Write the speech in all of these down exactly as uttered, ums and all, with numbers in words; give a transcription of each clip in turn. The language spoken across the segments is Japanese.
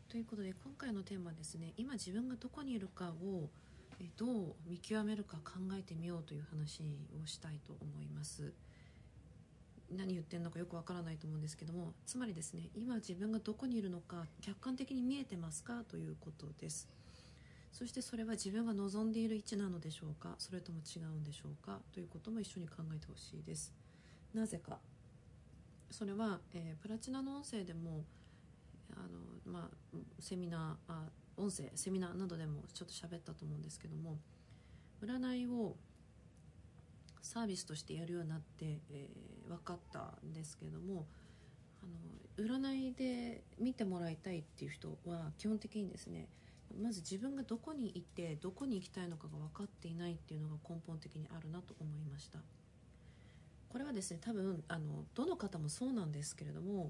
ということで今回のテーマはですね、今自分がどこにいるかをどう見極めるか考えてみようという話をしたいと思います。何言ってんのかよくわからないと思うんですけども、つまりですね、今自分がどこにいるのか客観的に見えてますかということです。そしてそれは自分が望んでいる位置なのでしょうか、それとも違うんでしょうかということも一緒に考えてほしいです。なぜか、それは、えー、プラチナの音声でもあの、まあ、セミナーあ音声セミナーなどでもちょっと喋ったと思うんですけども、占いをサービスとしてやるようになって、えー、分かったんですけども、あの占いで見てもらいたいっていう人は基本的にですね、まず自分がどこにいてどこに行きたいのかが分かっていないっていうのが根本的にあるなと思いました。これはですね、多分あのどの方もそうなんですけれども、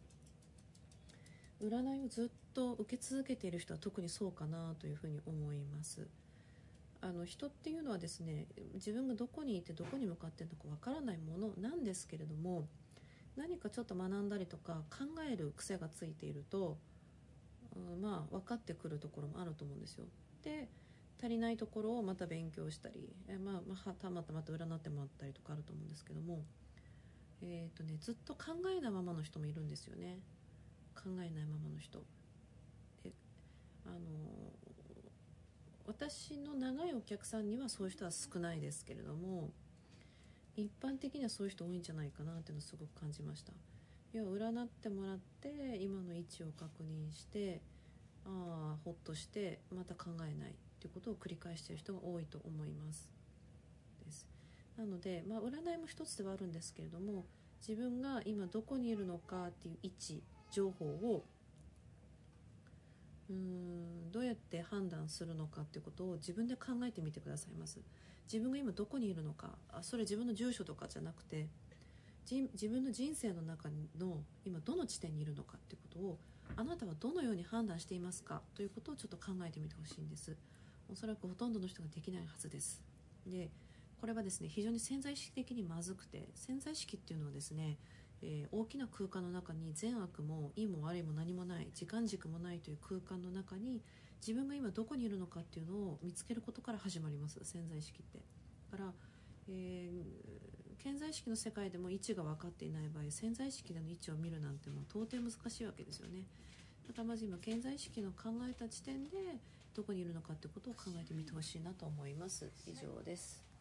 占いをずっと受け続けている人は特にそうかなというふうに思います。あの人っていうのはですね、自分がどこにいてどこに向かっているのかわからないものなんですけれども、何かちょっと学んだりとか考える癖がついていると、うん、まあ分かってくるところもあると思うんですよ。で、足りないところをまた勉強したり、えまあ、まあ、たまたまた占ってもらったりとかあると思うんですけども、えーとね、ずっと考えないままの人もいるんですよね。考えないままの人で、あの私の長いお客さんにはそういう人は少ないですけれども、一般的にはそういう人多いんじゃないかなっていうのをすごく感じました。要は占ってもらって今の位置を確認して、ああほっとしてまた考えないっていうことを繰り返している人が多いと思いますですなので、まあ、占いも一つではあるんですけれども、自分が今どこにいるのかっていう位置情報をうーんどうやって判断するのかっていうことを自分で考えてみてくださいます。自分が今どこにいるのか、あそれ自分の住所とかじゃなくて、自分の人生の中の今どの地点にいるのかっていうことを、あなたはどのように判断していますかということをちょっと考えてみてほしいんです。おそらくほとんどの人ができないはずです。でこれはですね、非常に潜在意識的にまずくて、潜在意識っていうのはですね、えー、大きな空間の中に善悪もいいも悪いも何もない、時間軸もないという空間の中に自分が今どこにいるのかっていうのを見つけることから始まります、潜在意識って。だから、えー、潜在意識の世界でも位置が分かっていない場合、潜在意識での位置を見るなんてもう到底難しいわけですよね。だからまず今潜在意識の考えた時点でどこにいるのかってことを考えてみてほしいなと思います。以上です。